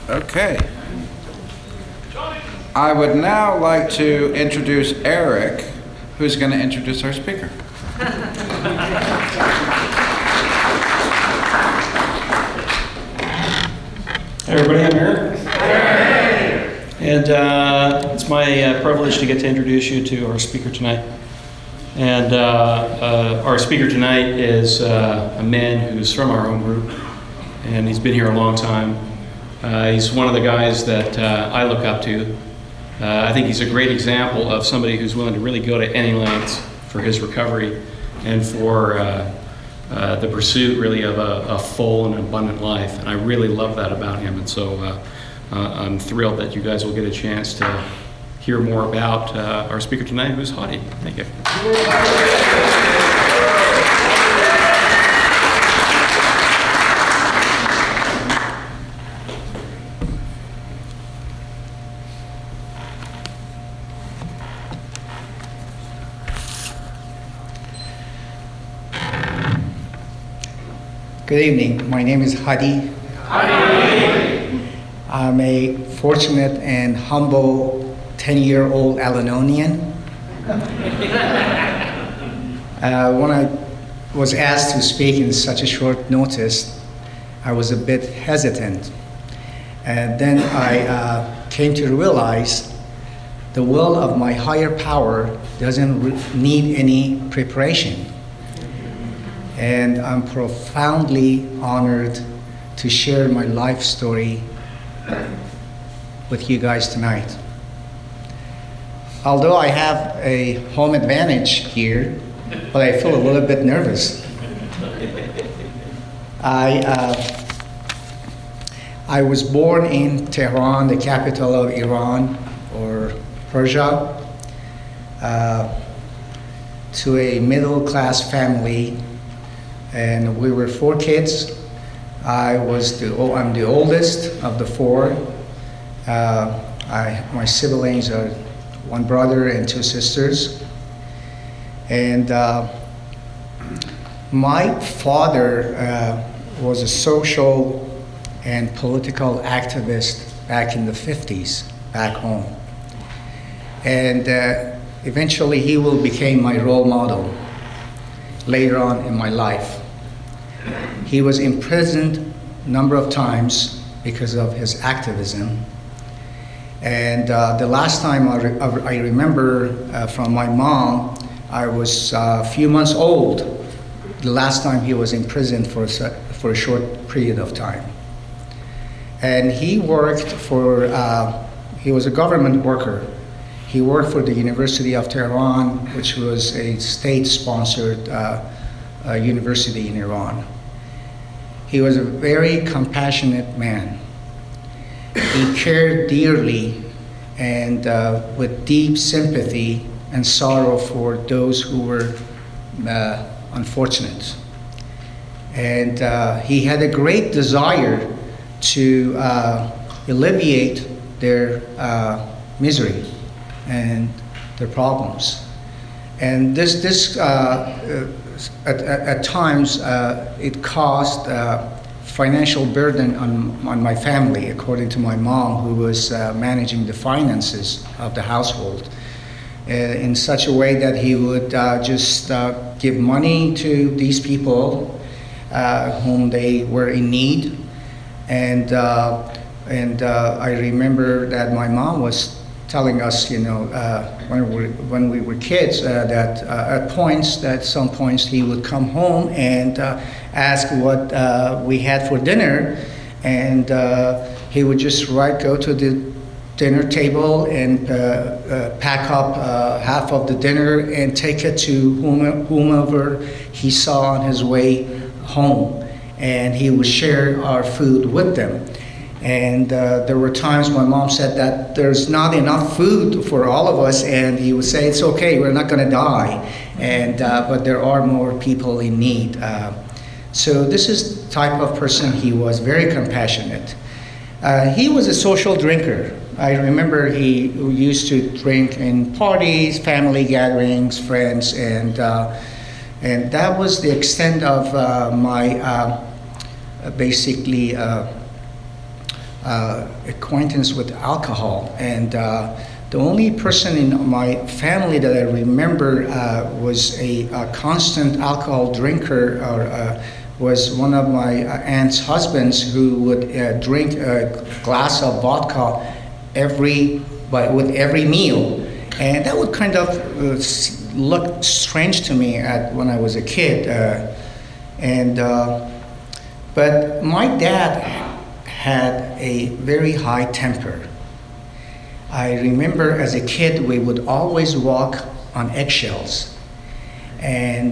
Okay. I would now like to introduce Eric, who's going to introduce our speaker. Hi everybody, I'm Eric. And it's my privilege to get to introduce you to our speaker tonight. And our speaker tonight is a man who's from our own group, and he's been here a long time. He's one of the guys that I look up to. I think he's a great example of somebody who's willing to really go to any lengths for his recovery and for the pursuit really of a full and abundant life. And I really love that about him. And so I'm thrilled that you guys will get a chance to hear more about our speaker tonight, who's Hadi. Thank you. Good evening. My name is Hadi. I'm a fortunate and humble 10-year-old Al-Anonian. When I was asked to speak in such a short notice, I was a bit hesitant. And then I came to realize the will of my higher power doesn't need any preparation. And I'm profoundly honored to share my life story with you guys tonight. Although I have a home advantage here, but I feel a little bit nervous. I was born in Tehran, the capital of Iran, or Persia, to a middle-class family. And we were 4 kids. I'm the oldest of the 4. My siblings are 1 brother and 2 sisters. And my father was a social and political activist back in the 50s, back home. And eventually he will become my role model later on in my life. He was imprisoned a number of times because of his activism. And the last time I remember from my mom, I was a few months old, the last time he was in prison for a short period of time. And he worked he was a government worker. He worked for the University of Tehran, which was a state-sponsored university in Iran. He was a very compassionate man. He cared dearly and with deep sympathy and sorrow for those who were unfortunate. And he had a great desire to alleviate their misery and their problems. And this at times it caused financial burden on my family, according to my mom, who was managing the finances of the household in such a way that he would just give money to these people whom they were in need. And I remember that my mom was telling us, when we were kids, that at some points he would come home and ask what we had for dinner, and he would just go to the dinner table and pack up half of the dinner and take it to whomever he saw on his way home, and he would share our food with them. And there were times my mom said that there's not enough food for all of us, and he would say, it's okay, we're not going to die, but there are more people in need. So this is the type of person he was, very compassionate. He was a social drinker. I remember he used to drink in parties, family gatherings, friends, and that was the extent of my basically acquaintance with alcohol. And the only person in my family that I remember was a constant alcohol drinker, or was one of my aunt's husbands, who would drink a glass of vodka with every meal. And that would kind of look strange to me when I was a kid. But my dad had a very high temper. I remember as a kid, we would always walk on eggshells. And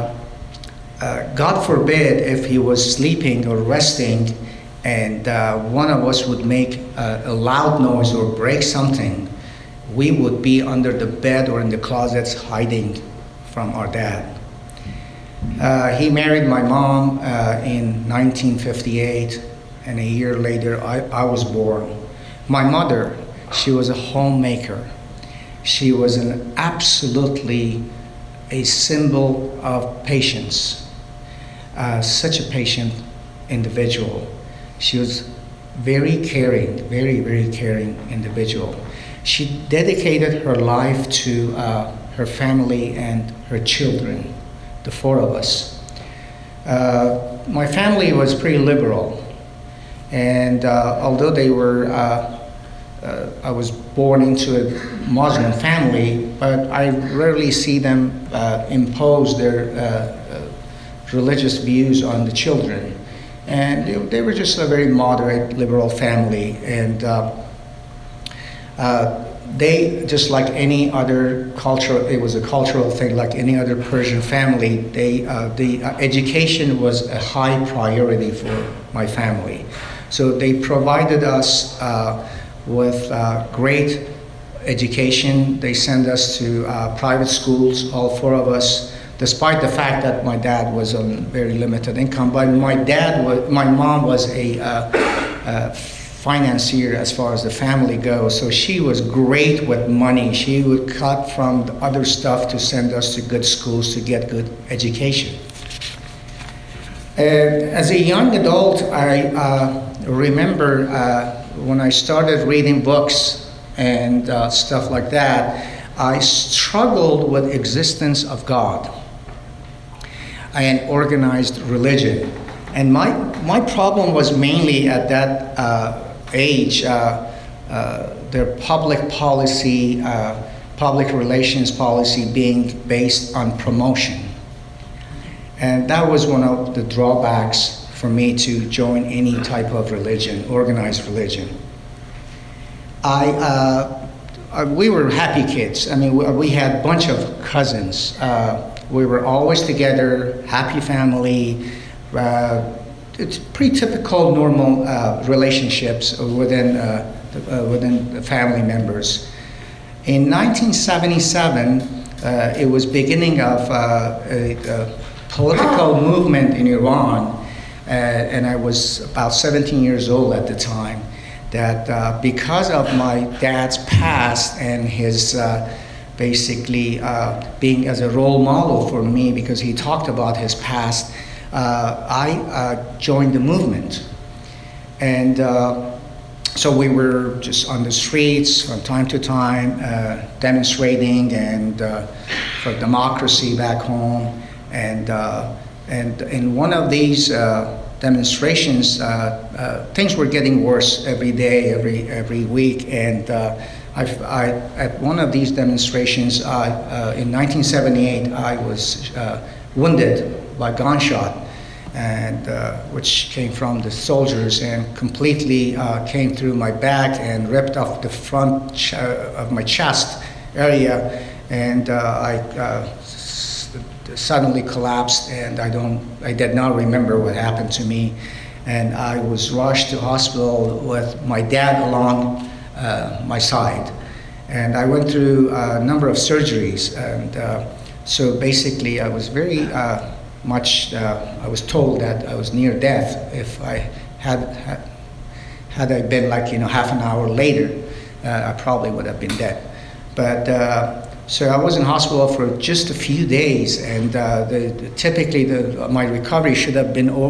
God forbid if he was sleeping or resting and one of us would make a loud noise or break something, we would be under the bed or in the closets hiding from our dad. He married my mom in 1958, and a year later I was born. My mother, she was a homemaker. She was absolutely a symbol of patience. Such a patient individual. She was very caring, very, very caring individual. She dedicated her life to her family and her children, the four of us. My family was pretty liberal, and although they were, I was born into a Muslim family, but I rarely see them impose their religious views on the children. And they were just a very moderate, liberal family. And they, just like any other culture, it was a cultural thing, like any other Persian family, the education was a high priority for my family. So they provided us with great education. They sent us to private schools, all four of us, despite the fact that my dad was on very limited income. But my mom was a financier as far as the family goes, so she was great with money. She would cut from the other stuff to send us to good schools to get good education. And as a young adult, I remember when I started reading books and stuff like that, I struggled with existence of God and organized religion. And my problem was mainly at that age, their public policy, public relations policy being based on promotion. And that was one of the drawbacks for me to join any type of religion, organized religion. We were happy kids. I mean, we had a bunch of cousins. We were always together, happy family. It's pretty typical, normal relationships within the family members. In 1977, it was beginning of a political movement in Iran, and I was about 17 years old at the time. That because of my dad's past and his basically being as a role model for me, because he talked about his past, I joined the movement. And so we were just on the streets from time to time, demonstrating and for democracy back home. And in one of these demonstrations, things were getting worse every day, every week. And at one of these demonstrations, in 1978, I was wounded by gunshot, and which came from the soldiers and completely came through my back and ripped off the front of my chest area, and I suddenly collapsed, and I did not remember what happened to me, and I was rushed to hospital with my dad along my side, and I went through a number of surgeries, and so basically I was very much, I was told that I was near death. If I had I been like, half an hour later, I probably would have been dead. But so I was in hospital for just a few days, and typically my recovery should have been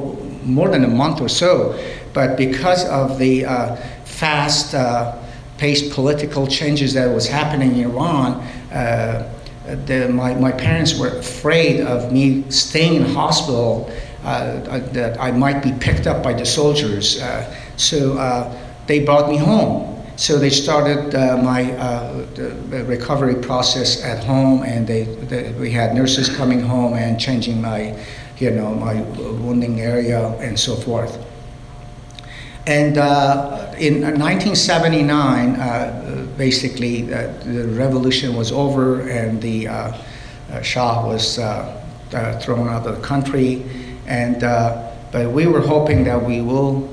more than a month or so. But because of the fast paced political changes that was happening in Iran, my parents were afraid of me staying in hospital, that I might be picked up by the soldiers. So they brought me home. So they started the recovery process at home, and we had nurses coming home and changing my wounding area and so forth. And in 1979, basically, the revolution was over, and the Shah was thrown out of the country. And but we were hoping that we will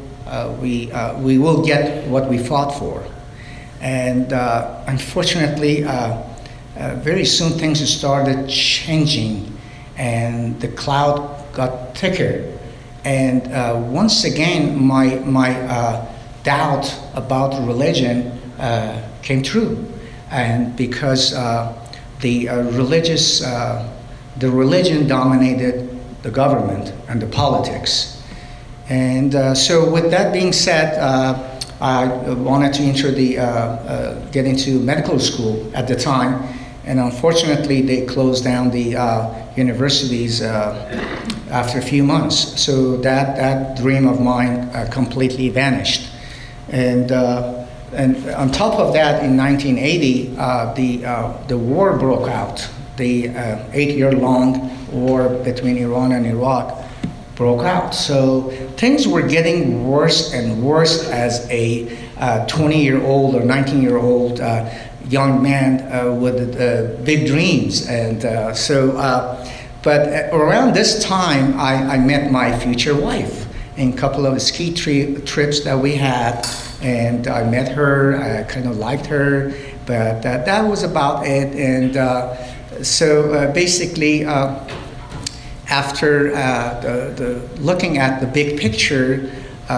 get what we fought for. And unfortunately, very soon things started changing, and the cloud got thicker. And once again, my doubt about religion came true, and because the religion dominated the government and the politics. And so, with that being said, I wanted to get into medical school at the time, and unfortunately, they closed down the universities after a few months. So that dream of mine completely vanished. And on top of that, in 1980, the war broke out. The 8-year-long war between Iran and Iraq broke out. So things were getting worse and worse as a 20-year-old or 19-year-old young man with big dreams. And but around this time, I met my future wife in a couple of ski trips that we had, and I met her. I kind of liked her, but that was about it. And so basically, after looking at the big picture,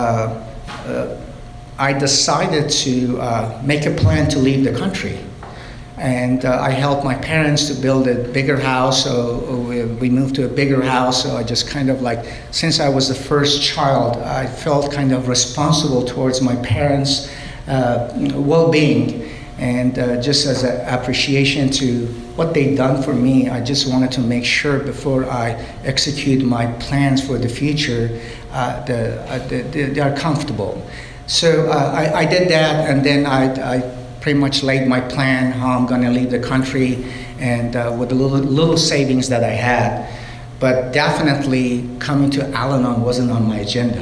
I decided to make a plan to leave the country. And I helped my parents to build a bigger house, so we moved to a bigger house. So I just kind of since I was the first child, I felt kind of responsible towards my parents' well-being. And just as an appreciation to what they've done for me, I just wanted to make sure before I execute my plans for the future, they are comfortable. So I did that, and then I pretty much laid my plan how I'm going to leave the country, and with the little savings that I had. But definitely coming to Al-Anon wasn't on my agenda.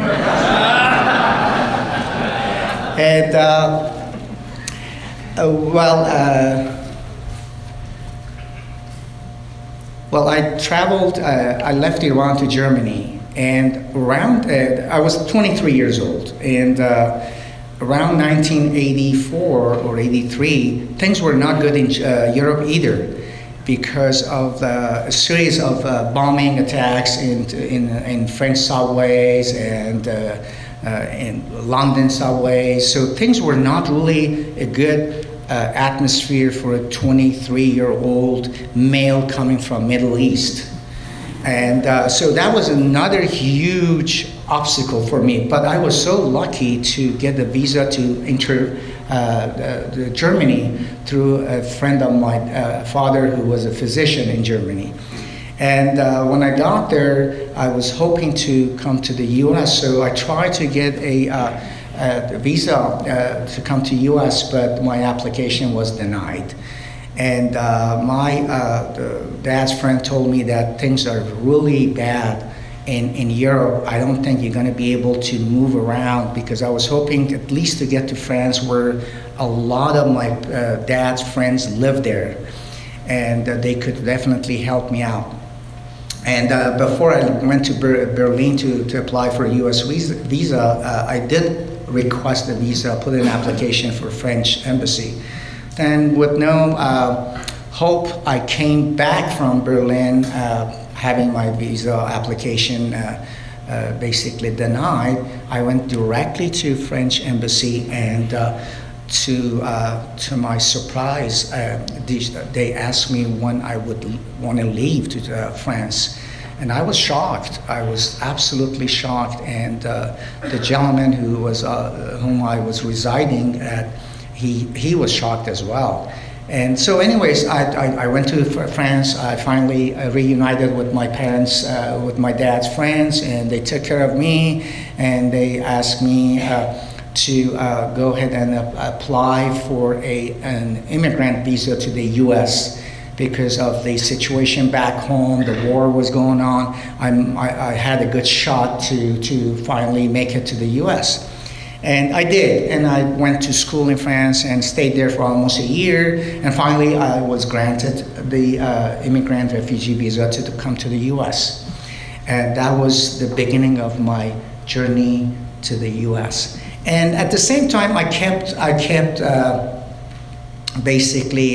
And well, I traveled, I left Iran to Germany, and I was 23 years old, and around 1984 or 83, things were not good in Europe either, because of a series of bombing attacks in French subways and in London subways. So things were not really a good atmosphere for a 23-year-old male coming from Middle East. And so that was another huge obstacle for me. But I was so lucky to get a visa to enter Germany through a friend of my father who was a physician in Germany. And when I got there, I was hoping to come to the U.S., so I tried to get a visa to come to U.S., but my application was denied. And my dad's friend told me that things are really bad in Europe. I don't think you're going to be able to move around, because I was hoping at least to get to France, where a lot of my dad's friends live there, and they could definitely help me out. And before I went to Berlin to apply for a U.S. visa, I did request a visa, put in an application for French embassy. And with no hope, I came back from Berlin, having my visa application basically denied. I went directly to French embassy, and to my surprise, they asked me when I would want to leave to France. And I was shocked. I was absolutely shocked. And the gentleman whom I was residing at, he was shocked as well. And so anyways, I went to France. I finally reunited with my parents, with my dad's friends, and they took care of me, and they asked me to go ahead and apply for an immigrant visa to the U.S. because of the situation back home. The war was going on. I had a good shot to finally make it to the U.S. And I did, and I went to school in France and stayed there for almost a year, and finally I was granted the immigrant refugee visa to come to the U.S. And that was the beginning of my journey to the U.S. And at the same time, I kept basically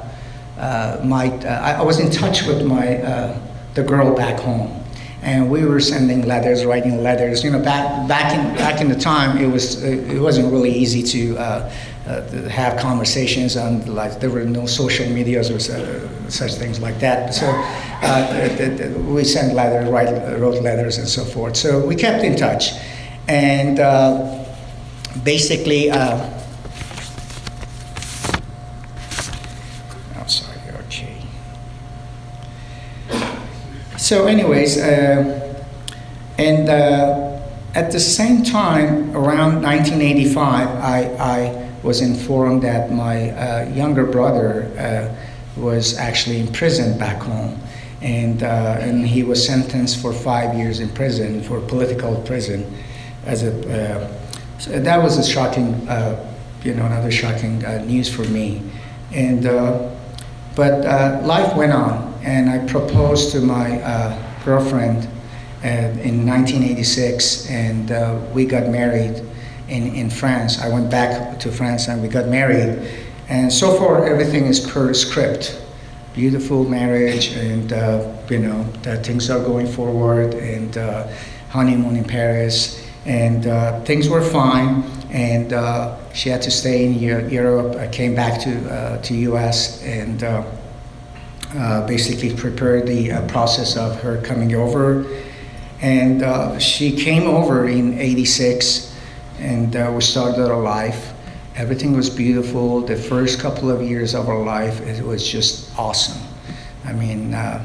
I was in touch with the girl back home. And we were sending letters, writing letters. You know, back in the time, it wasn't really easy to have conversations on, like, there were no social medias or such things like that. So we sent letters, wrote letters, and so forth. So we kept in touch, and basically. So anyways, and at the same time, around 1985, I was informed that my younger brother was actually imprisoned back home, and he was sentenced for 5 years in prison for political prison. So that was a shocking, another shocking news for me, and but life went on. And I proposed to my girlfriend in 1986, and we got married in France. I went back to France and we got married. And so far, everything is per script. Beautiful marriage, and that things are going forward, and honeymoon in Paris, and things were fine. And she had to stay in Europe. I came back to U.S. and basically prepared the process of her coming over. And she came over in '86, and we started our life. Everything was beautiful. The first couple of years of our life, it was just awesome. I mean, I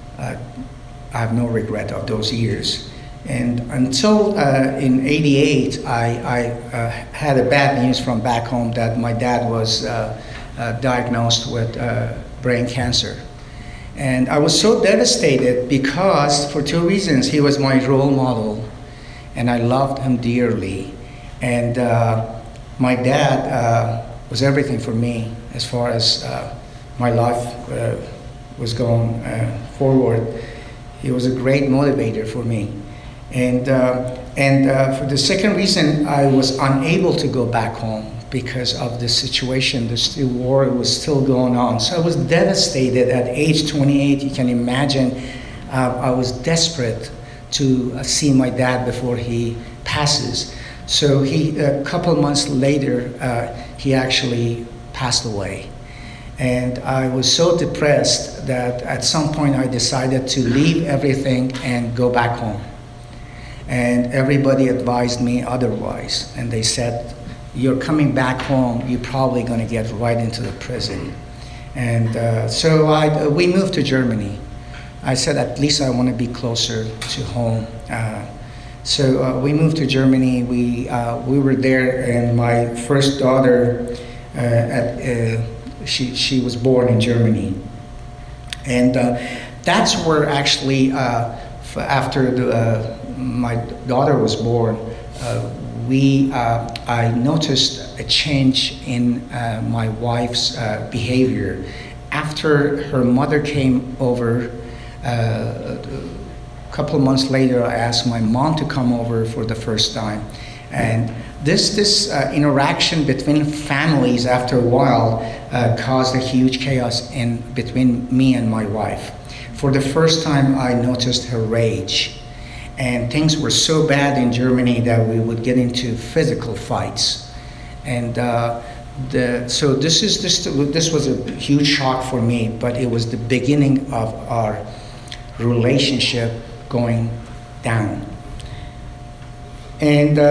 have no regret of those years. And until in '88, I had a bad news from back home that my dad was diagnosed with brain cancer. And I was so devastated because, for two reasons. He was my role model, and I loved him dearly. And my dad was everything for me as far as my life was going forward. He was a great motivator for me. And for the second reason, I was unable to go back home because of the situation. The war was still going on. So I was devastated at age 28. You can imagine, I was desperate to see my dad before he passes. So a couple months later, he actually passed away. And I was so depressed that at some point I decided to leave everything and go back home. And everybody advised me otherwise. And they said, you're coming back home, you're probably going to get right into the prison. And so we moved to Germany. I said, at least I want to be closer to home. So we moved to Germany. We were there, and my first daughter, she was born in Germany. And that's where actually, after my daughter was born, I noticed a change in my wife's behavior. After her mother came over, a couple of months later, I asked my mom to come over for the first time. And this interaction between families after a while caused a huge chaos between me and my wife. For the first time, I noticed her rage. And things were so bad in Germany that we would get into physical fights. And so this was a huge shock for me, but it was the beginning of our relationship going down. And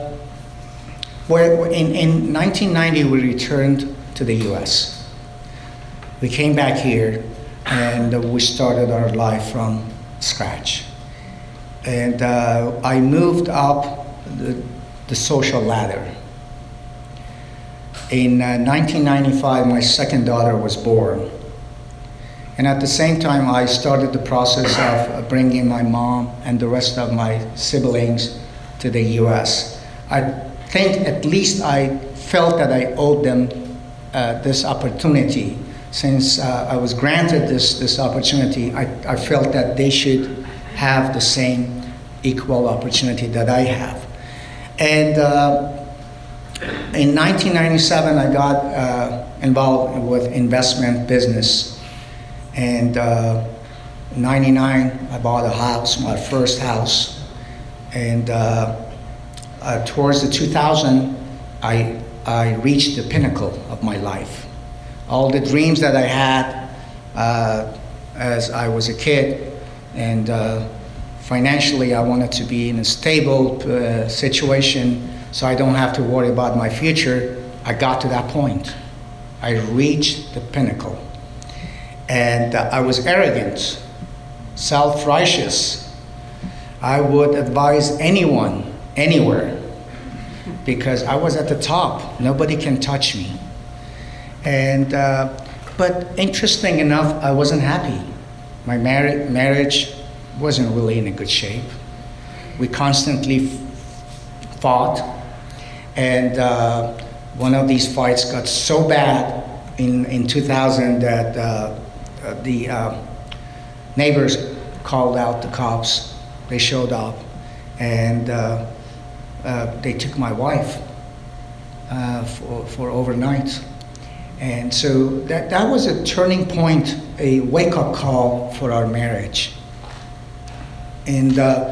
in 1990, we returned to the US. We came back here and we started our life from scratch. And I moved up the social ladder. In 1995, my second daughter was born. And at the same time, I started the process of bringing my mom and the rest of my siblings to the US. I think at least I felt that I owed them this opportunity. Since I was granted this opportunity, I felt that they should have the same equal opportunity that I have. And in 1997, I got involved with investment business. And in 99, I bought a house, my first house. And towards the 2000, I reached the pinnacle of my life. All the dreams that I had as I was a kid, and financially I wanted to be in a stable situation so I don't have to worry about my future. I got to that point. I reached the pinnacle. And I was arrogant, self-righteous. I would advise anyone, anywhere, because I was at the top. Nobody can touch me. And but interesting enough, I wasn't happy. My marriage wasn't really in a good shape. We constantly fought, and one of these fights got so bad in 2000 that the neighbors called out the cops. They showed up, and they took my wife for overnight. And so that was a turning point, a wake-up call for our marriage. In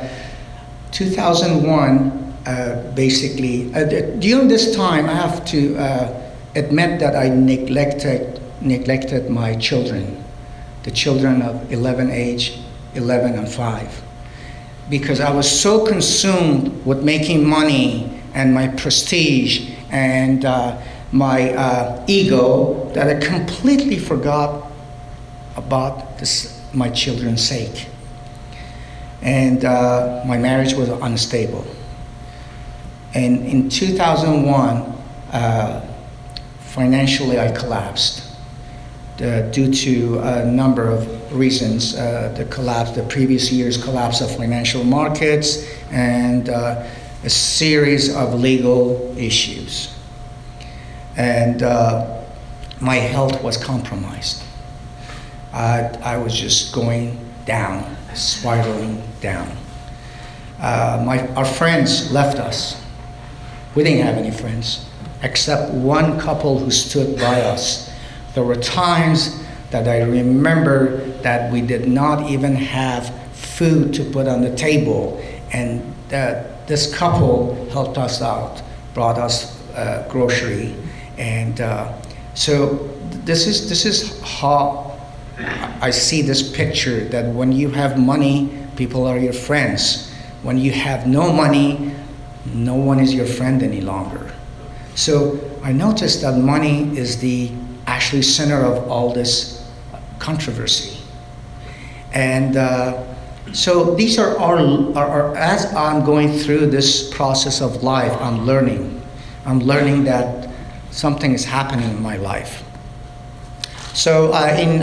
2001, basically, during this time, I have to admit that I neglected my children, the children of 11 age, 11 and 5, because I was so consumed with making money and my prestige and my ego that I completely forgot about my children's sake. And my marriage was unstable. And in 2001, financially I collapsed due to a number of reasons. The previous year's collapse of financial markets and a series of legal issues. And my health was compromised. I was just going down, spiraling down. Our friends left us. We didn't have any friends, except one couple who stood by us. There were times that I remember that we did not even have food to put on the table, and this couple helped us out, brought us grocery. And so this is how I see this picture, that when you have money, people are your friends. When you have no money, no one is your friend any longer. So I noticed that money is the actually center of all this controversy. And so these are as I'm going through this process of life, I'm learning that something is happening in my life. So in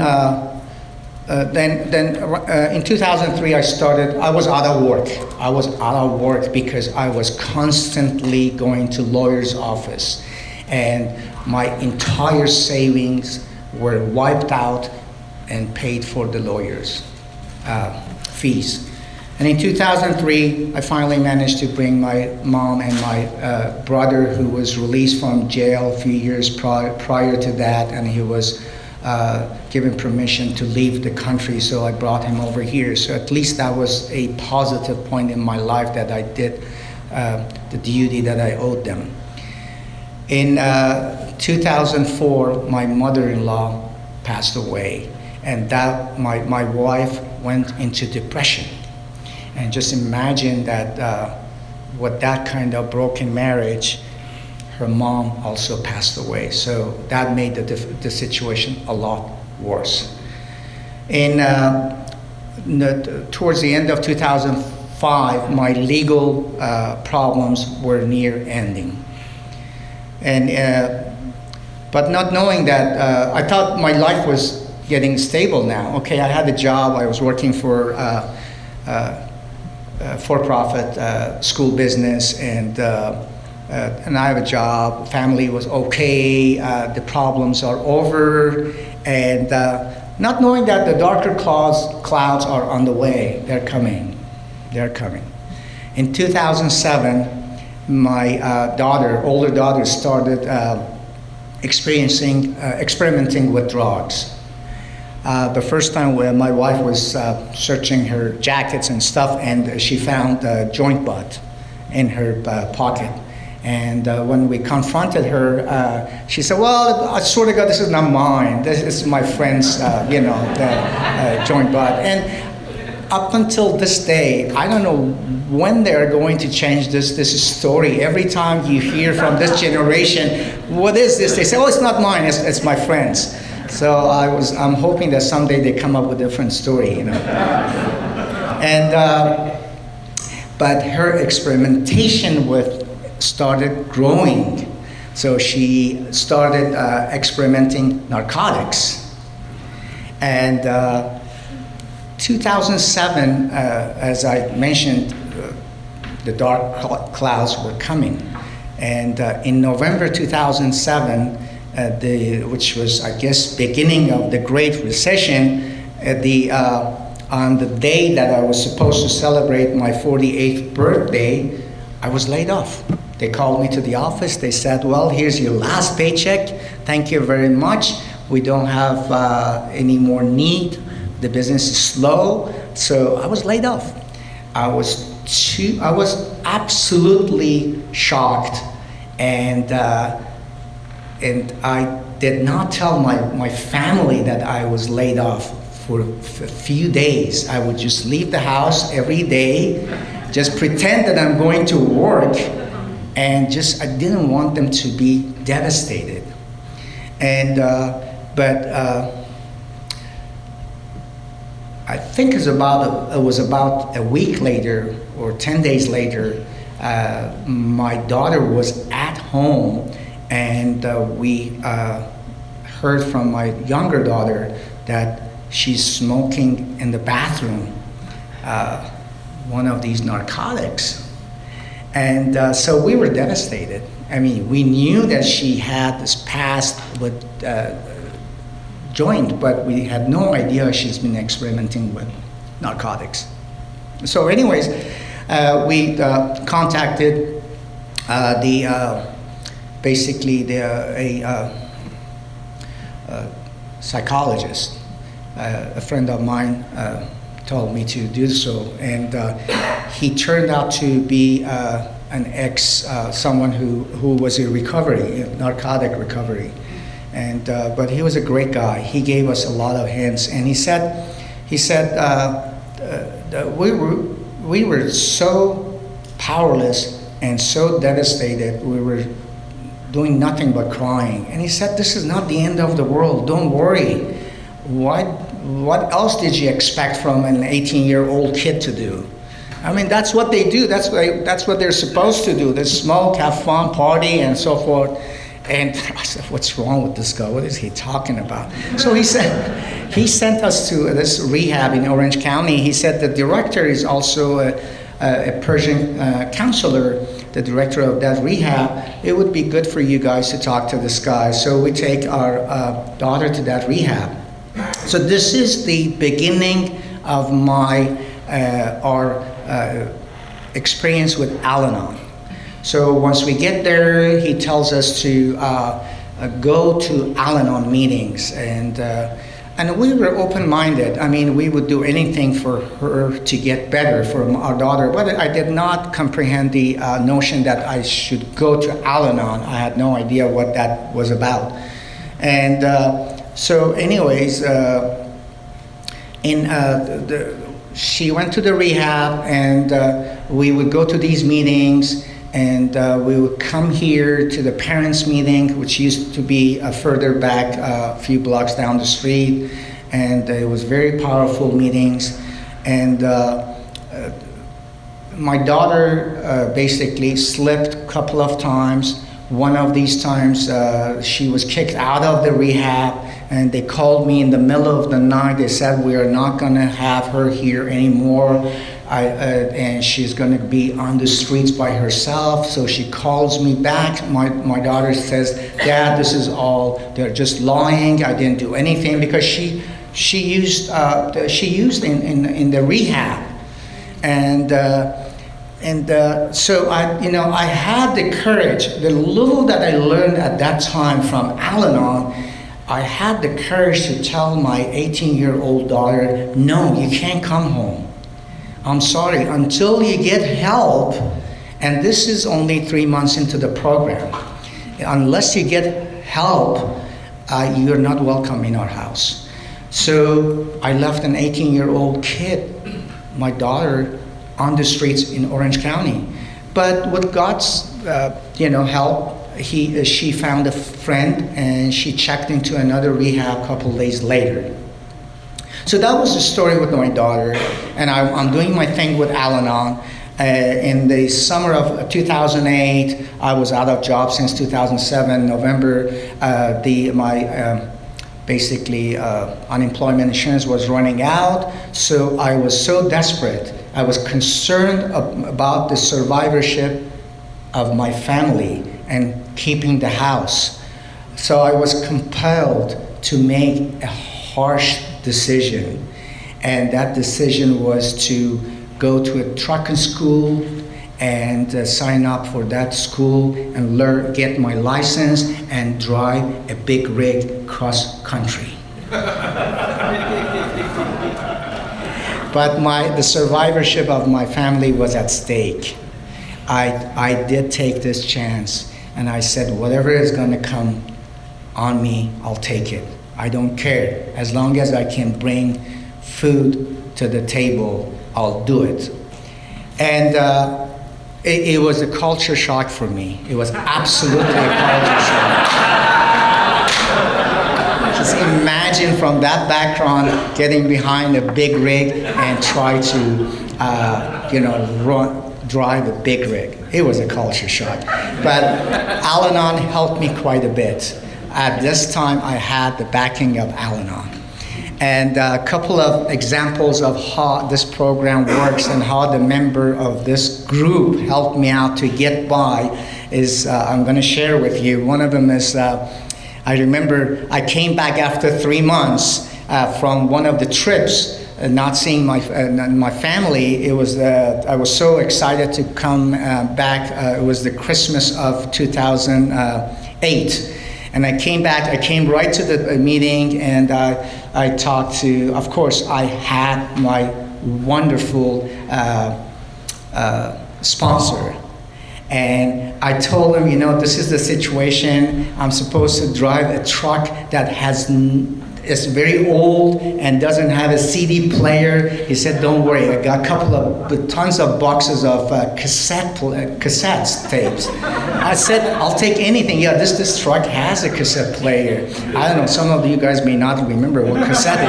2003, I was out of work. I was out of work because I was constantly going to lawyer's office, and my entire savings were wiped out and paid for the lawyer's fees. And in 2003, I finally managed to bring my mom and my brother, who was released from jail a few years prior to that, and he was given permission to leave the country, so I brought him over here. So at least that was a positive point in my life, that I did the duty that I owed them. In 2004, my mother-in-law passed away, and that my wife went into depression. And just imagine that with that kind of broken marriage, her mom also passed away. So that made the situation a lot worse. Towards the end of 2005, my legal problems were near ending. But not knowing that, I thought my life was getting stable now. Okay, I had a job. I was working for for-profit school business, and I have a job. Family was okay. The problems are over, and not knowing that the darker clouds are on the way. They're coming. They're coming. In 2007, my older daughter, started experimenting with drugs. The first time when my wife was searching her jackets and stuff, and she found a joint butt in her pocket. And when we confronted her, she said, well, I swear to God, this is not mine. This is my friend's, joint butt. And up until this day, I don't know when they're going to change this story. Every time you hear from this generation, what is this? They say, oh, it's not mine, it's my friend's. So I'm hoping that someday they come up with a different story, And but her experimentation started growing. So she started experimenting narcotics. And 2007, as I mentioned, the dark clouds were coming. And in November 2007, which was, I guess, beginning of the Great Recession, on the day that I was supposed to celebrate my 48th birthday, I was laid off. They called me to the office. They said, well, here's your last paycheck. Thank you very much. We don't have any more need. The business is slow. So I was laid off. I was absolutely shocked. And I did not tell my family that I was laid off for a few days. I would just leave the house every day, just pretend that I'm going to work, and I didn't want them to be devastated. And but I think it was about a week later or 10 days later, my daughter was at home, and we heard from my younger daughter that she's smoking in the bathroom one of these narcotics. And so we were devastated. I mean, we knew that she had this past with joint, but we had no idea she's been experimenting with narcotics. So anyways, we contacted a psychologist. A friend of mine told me to do so, and he turned out to be someone who was in narcotic recovery, and but he was a great guy. He gave us a lot of hints, and he said we were so powerless and so devastated. We were doing nothing but crying, and he said, "This is not the end of the world. Don't worry. What else did you expect from an 18-year-old kid to do? I mean, that's what they do. That's what they're supposed to do. They smoke, have fun, party, and so forth." And I said, "What's wrong with this guy? What is he talking about?" So he said, he sent us to this rehab in Orange County. He said the director is also a Persian counselor, the director of that rehab. It would be good for you guys to talk to this guy. So we take our daughter to that rehab. So this is the beginning of our experience with Al-Anon. So once we get there, he tells us to go to Al-Anon meetings, and we were open-minded. I mean, we would do anything for her to get better, for our daughter. But I did not comprehend the notion that I should go to Al-Anon. I had no idea what that was about. And so anyways, she went to the rehab, and we would go to these meetings, and we would come here to the parents' meeting, which used to be further back, a few blocks down the street, and it was very powerful meetings. And my daughter basically slipped a couple of times. One of these times, she was kicked out of the rehab, and they called me in the middle of the night. They said, we are not going to have her here anymore, and she's going to be on the streets by herself. So she calls me back. My daughter says, Dad, this is all, they're just lying. I didn't do anything, because she used in the rehab. So I had the courage, the little that I learned at that time from Al-Anon, I had the courage to tell my 18-year-old daughter, no, you can't come home. I'm sorry, until you get help, and this is only 3 months into the program, unless you get help, you're not welcome in our house. So I left an 18-year-old kid, my daughter, on the streets in Orange County. But with God's help, she found a friend, and she checked into another rehab a couple days later. So that was the story with my daughter, and I'm doing my thing with Al-Anon. In the summer of 2008, I was out of job since 2007, November. My unemployment insurance was running out, so I was so desperate. I was concerned about the survivorship of my family and keeping the house. So I was compelled to make a harsh decision. And that decision was to go to a trucking school and sign up for that school and get my license and drive a big rig cross country. But the survivorship of my family was at stake. I did take this chance, and I said, whatever is going to come on me, I'll take it. I don't care. As long as I can bring food to the table, I'll do it. And it was a culture shock for me. It was absolutely a culture shock. Just imagine from that background getting behind a big rig and try to, drive a big rig. It was a culture shock. But Al-Anon helped me quite a bit. At this time, I had the backing of Al-Anon. And a couple of examples of how this program works and how the member of this group helped me out to get by is I'm going to share with you. One of them is I remember I came back after 3 months from one of the trips, not seeing my family. It was I was so excited to come back. It was the Christmas of 2008. And I came back, I came right to the meeting, and I talked to, of course, I had my wonderful sponsor. And I told him, this is the situation. I'm supposed to drive a truck that is very old and doesn't have a CD player. He said, don't worry, I got tons of boxes of cassettes tapes. I said, I'll take anything. Yeah, this truck has a cassette player. I don't know, some of you guys may not remember what cassette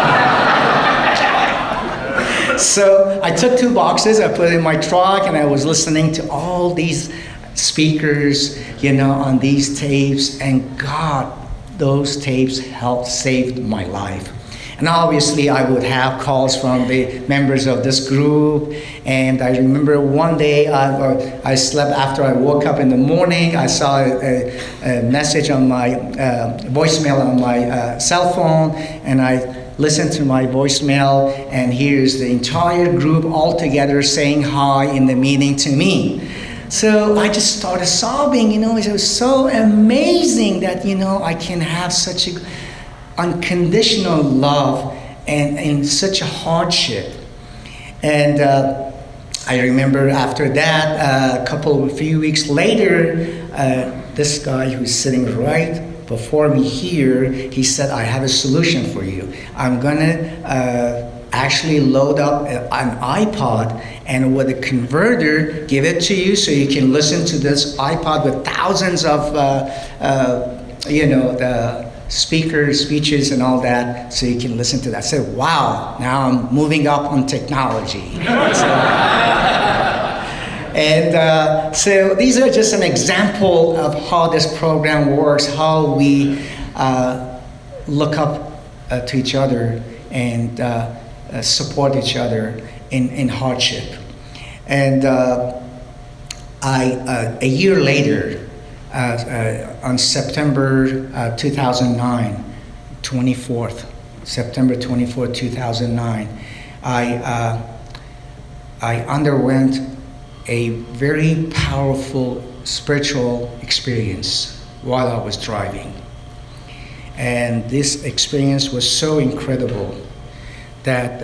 is. So I took 2 boxes, I put it in my truck, and I was listening to all these speakers, on these tapes, and God, those tapes helped save my life. And obviously I would have calls from the members of this group. And I remember one day I slept after I woke up in the morning. I saw a message on my voicemail on my cell phone, and I listened to my voicemail, and here's the entire group all together saying hi in the meeting to me. So I just started sobbing, it was so amazing that, I can have such a unconditional love and in such a hardship. And I remember after that, a few weeks later, this guy who's sitting right before me here, he said, I have a solution for you. I'm gonna actually load up an iPod and with a converter give it to you so you can listen to this iPod with thousands of the speeches and all that, so you can listen to that. I said, wow, now I'm moving up on technology. So these are just an example of how this program works, how we look up to each other and support each other in hardship. And a year later, on September 2009, September 24th, 2009, I underwent a very powerful spiritual experience while I was driving. And this experience was so incredible that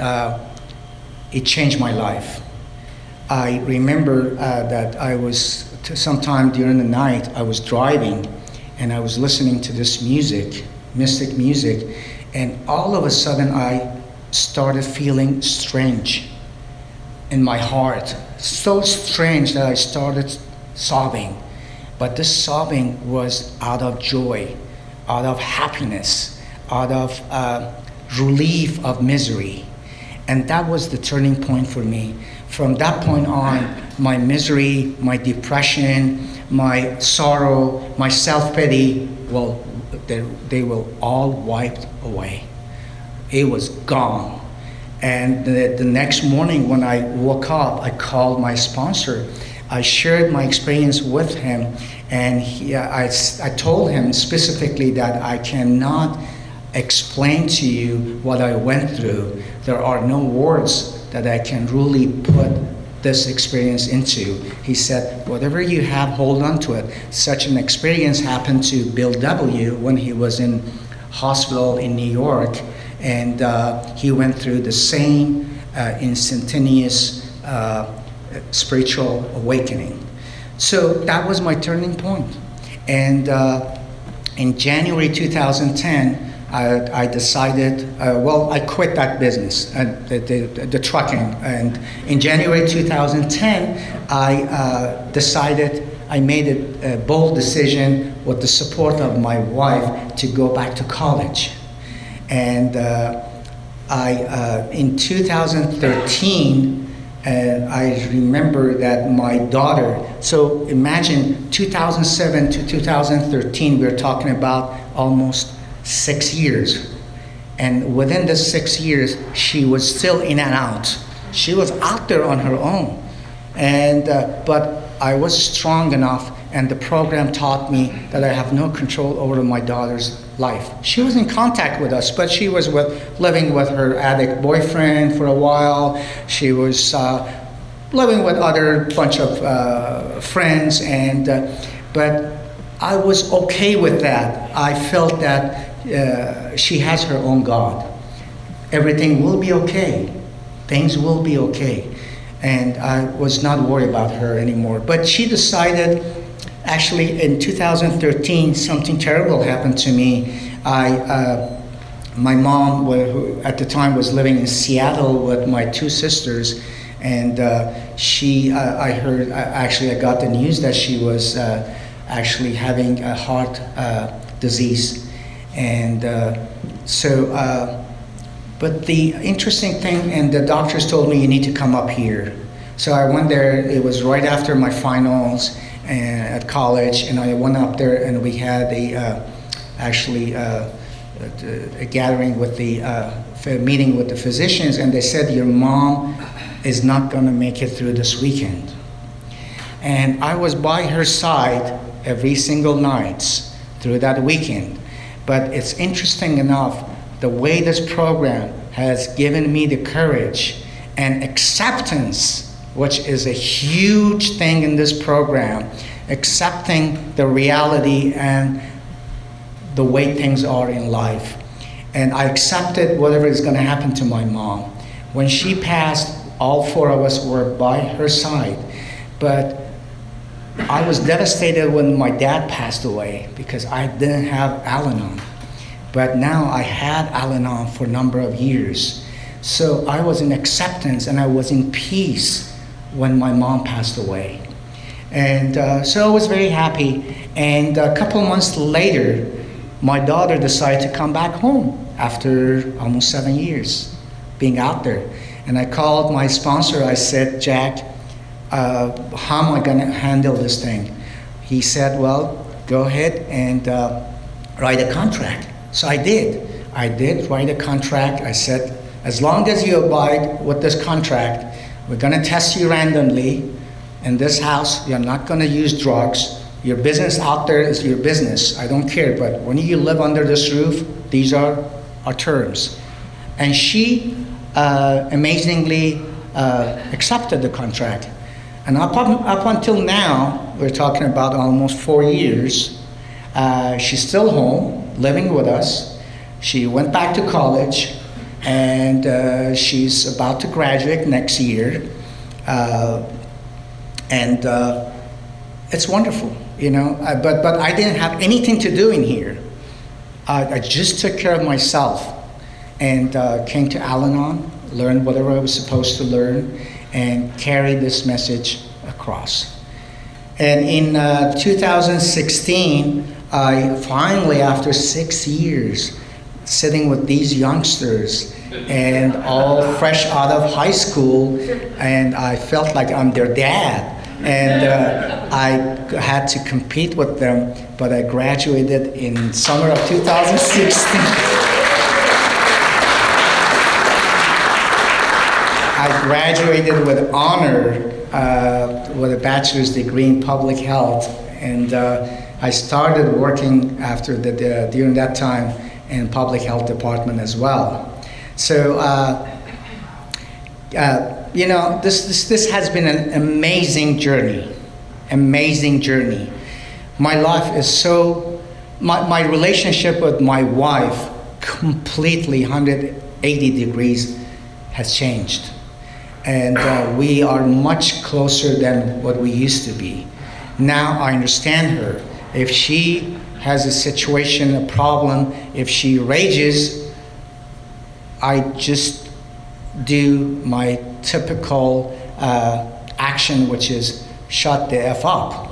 it changed my life. I remember that I was, sometime during the night, I was driving and I was listening to this music, mystic music, and all of a sudden I started feeling strange in my heart. So strange that I started sobbing. But this sobbing was out of joy, out of happiness, out of relief of misery. And that was the turning point for me. From that point on, my misery, my depression, my sorrow, my self-pity, well, they were all wiped away. It was gone. And the next morning when I woke up, I called my sponsor. I shared my experience with him, and I told him specifically that I cannot explain to you what I went through. There are no words that I can really put this experience into. He said, whatever you have, hold on to it. Such an experience happened to Bill W. when he was in hospital in New York, and he went through the same instantaneous spiritual awakening. So that was my turning point. And in January 2010, I decided, I quit that business, the trucking. And in January 2010, I made a bold decision with the support of my wife to go back to college. And in 2013, I remember that my daughter, so imagine 2007 to 2013, we're talking about almost 6 years. And within the 6 years, she was still in and out. She was out there on her own. And but I was strong enough, and the program taught me that I have no control over my daughter's life. She was in contact with us, but she was living with her addict boyfriend for a while. She was living with other bunch of friends, and but I was okay with that. I felt that she has her own God. Everything will be okay. Things will be okay. And I was not worried about her anymore. But she decided, actually in 2013, something terrible happened to me. My mom, who at the time was living in Seattle with my two sisters, and I got the news that she was actually having a heart disease. And but the interesting thing, and the doctors told me, you need to come up here. So I went there. It was right after my finals at college, and I went up there, and we had a gathering with a meeting with the physicians, and they said, your mom is not going to make it through this weekend. And I was by her side every single night through that weekend. But it's interesting enough, the way this program has given me the courage and acceptance, which is a huge thing in this program, accepting the reality and the way things are in life. And I accepted whatever is going to happen to my mom. When she passed, all four of us were by her side. But I was devastated when my dad passed away because I didn't have Al-Anon. But now I had Al-Anon for a number of years. So I was in acceptance and I was in peace when my mom passed away. And so I was very happy. And a couple months later, my daughter decided to come back home after almost 7 years being out there. And I called my sponsor. I said, Jack, how am I going to handle this thing? He said, well, go ahead and write a contract. So I did. I did write a contract. I said, as long as you abide with this contract, we're going to test you randomly. In this house, you're not going to use drugs. Your business out there is your business. I don't care. But when you live under this roof, these are our terms. And she amazingly accepted the contract. And up until now, we're talking about almost 4 years, she's still home, living with us. She went back to college, and she's about to graduate next year. And it's wonderful, you know. But I didn't have anything to do in here. I just took care of myself and came to Al-Anon, learned whatever I was supposed to learn, and carried this message across. And in 2016, I finally, after 6 years, sitting with these youngsters and all fresh out of high school, and I felt like I'm their dad. And I had to compete with them, but I graduated in summer of 2016. I graduated with honor with a bachelor's degree in public health, and I started working during that time in public health department as well. So you know, this has been an amazing journey. My life is my relationship with my wife completely 180 degrees has changed. And we are much closer than what we used to be. Now I understand her. If she has a situation, a problem, if she rages, I just do my typical action, which is shut the F up.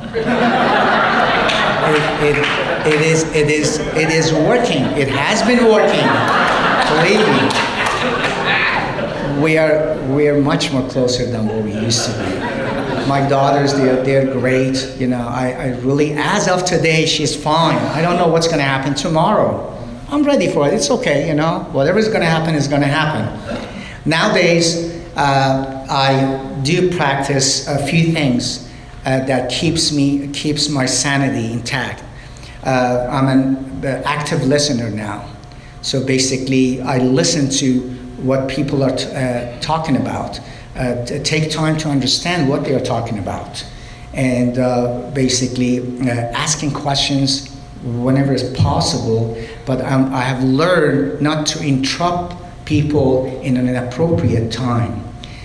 It is working. It has been working. Believe me. We are much more closer than what we used to be. My daughters, they're great. You know, I really, as of today, she's fine. I don't know what's going to happen tomorrow. I'm ready for it. It's okay, you know. Whatever's going to happen is going to happen. Nowadays, I do practice a few things that keeps my sanity intact. I'm an active listener now. So basically, I listen to what people are talking about. Take time to understand what they are talking about. And basically asking questions whenever it's possible. But I have learned not to interrupt people in an inappropriate time.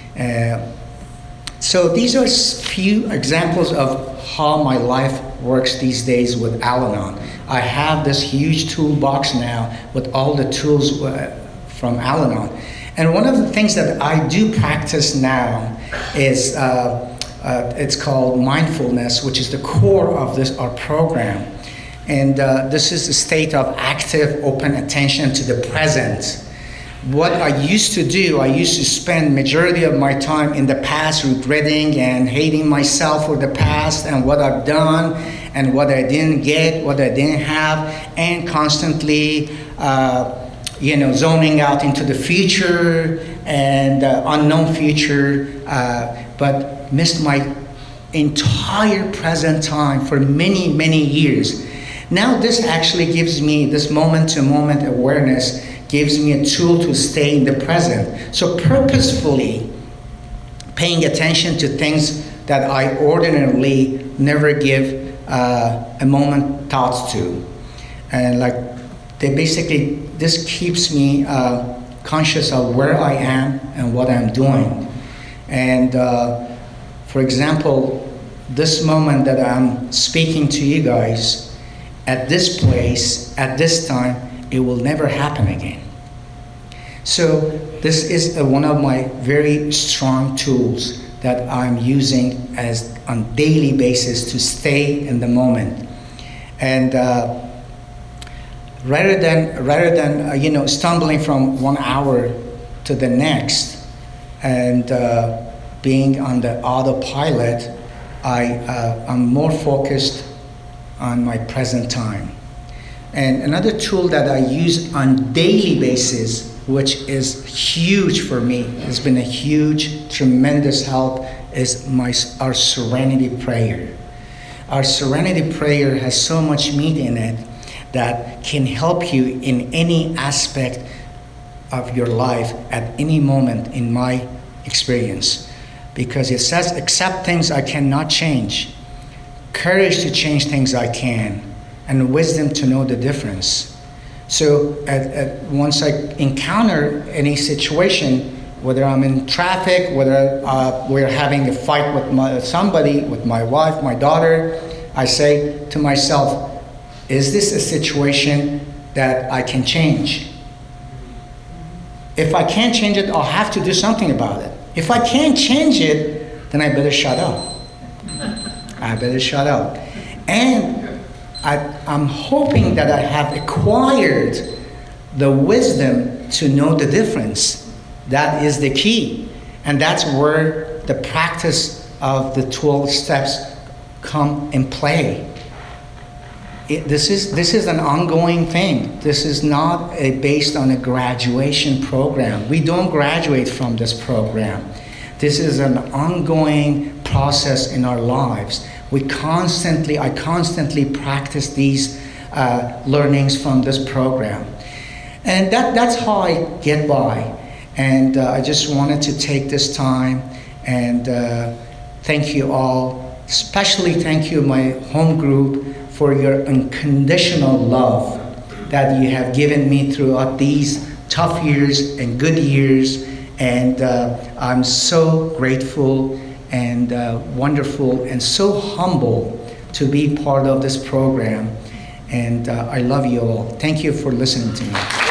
So these are few examples of how my life works these days with Al-Anon. I have this huge toolbox now with all the tools from Al-Anon. And one of the things that I do practice now is it's called mindfulness, which is the core of our program. And this is a state of active, open attention to the present. What I used to do, I used to spend majority of my time in the past regretting and hating myself for the past and what I've done and what I didn't get, what I didn't have, and constantly zoning out into the future and unknown future, but missed my entire present time for many, many years. Now this actually gives me, this moment-to-moment awareness gives me a tool to stay in the present. So purposefully paying attention to things that I ordinarily never give a moment thoughts to. And this keeps me conscious of where I am and what I'm doing. And for example, this moment that I'm speaking to you guys, at this place, at this time, it will never happen again. So this is one of my very strong tools that I'm using as on daily basis to stay in the moment. And rather than stumbling from 1 hour to the next and being on the autopilot, I'm more focused on my present time. And another tool that I use on daily basis, which is huge for me, has been a huge, tremendous help, is our Serenity Prayer. Our Serenity Prayer has so much meat in it that can help you in any aspect of your life at any moment, in my experience. Because it says, accept things I cannot change, courage to change things I can, and wisdom to know the difference. So once I encounter any situation, whether I'm in traffic, whether we're having a fight with somebody, with my wife, my daughter, I say to myself, is this a situation that I can change? If I can't change it, I'll have to do something about it. If I can't change it, then I better shut up. I better shut up. And I'm hoping that I have acquired the wisdom to know the difference. That is the key. And that's where the practice of the 12 steps come in play. This is an ongoing thing. This is not based on a graduation program. We don't graduate from this program. This is an ongoing process in our lives. I constantly practice these learnings from this program. And that's how I get by. And I just wanted to take this time and thank you all. Especially thank you, my home group, for your unconditional love that you have given me throughout these tough years and good years. And I'm so grateful and wonderful and so humble to be part of this program. And I love you all. Thank you for listening to me.